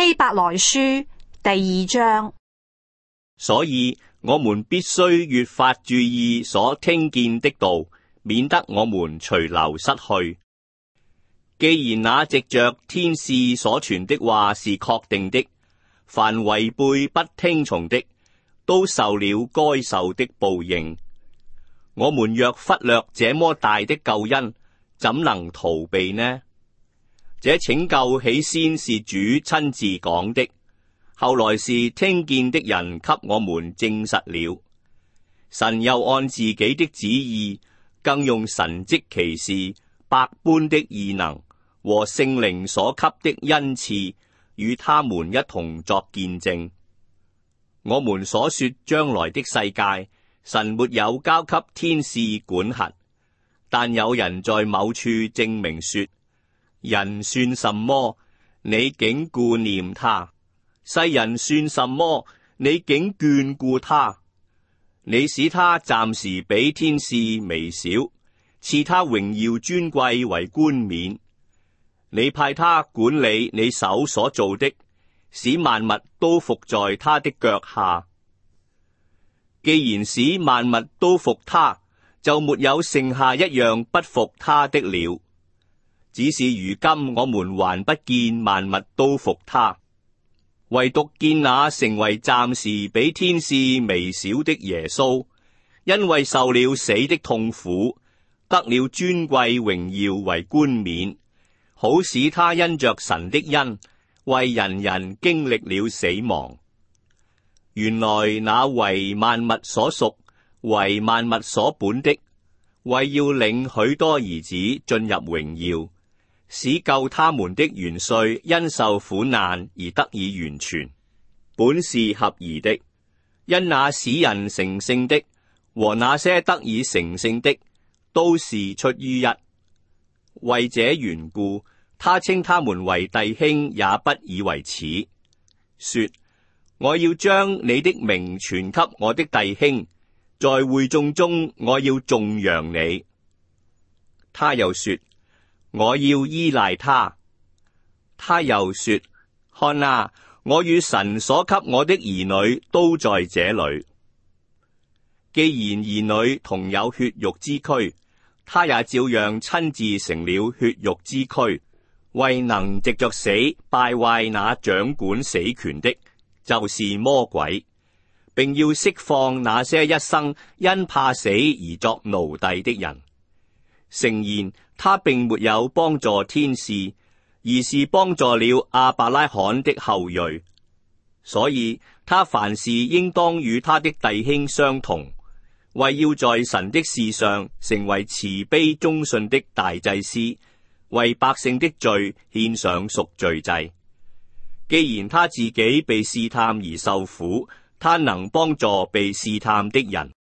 希伯來書第2章。 所以我們必須越發注意所聽見的道，免得我們隨流失去。既然那藉着天使所傳的話是確定的，凡違背不聽從的，都受了該受的報應。我們若忽略這麼大的救恩，怎能逃避呢？這拯救起先是主親自講的，後來是聽見的人給我們證實了。神又按自己的旨意，更用神蹟奇事、百般的異能和聖靈所給的恩賜，與他們一同作見證。我們所說將來的世界，神沒有交給天使管轄，但有人在某處證明說：人算什麼，你竟顧念他；世人算什麼，你竟眷顧他。你使他暫時比天使微小，賜他榮耀尊貴為冠冕。你派他管理你手所做的，使萬物都服在他的腳下。既然使萬物都服他，就沒有剩下一樣不服他的了。只是如今我們還不見萬物都服他，唯獨見那成為暫時比天使微小的耶穌，因為受了死的痛苦，得了尊貴榮耀為冠冕，好使他因着神的恩，為人人經歷了死亡。原來那為萬物所屬、為萬物所本的，為要領許多兒子進入榮耀，使救他們的元帥因受苦難而得以完全，本是合宜的。因那使人成聖的和那些得以成聖的，都是出於一。為這緣故，他稱他們為弟兄，也不以為恥，說：我要將你的名傳給我的弟兄，在會眾中我要頌揚你。他又說：我要依賴他。他又說：看啊，我與神所給我的兒女都在這裏。既然兒女同有血肉之軀，他也照樣親自成了血肉之軀，為能藉着死敗壞那掌管死權的，就是魔鬼，並要釋放那些一生因怕死而作奴隸的人。誠然，他並沒有幫助天使，而是幫助了亞伯拉罕的後裔。所以他凡事應當與他的弟兄相同，為要在神的事上成為慈悲忠信的大祭司，為百姓的罪獻上贖罪祭。既然他自己被試探而受苦，他能幫助被試探的人。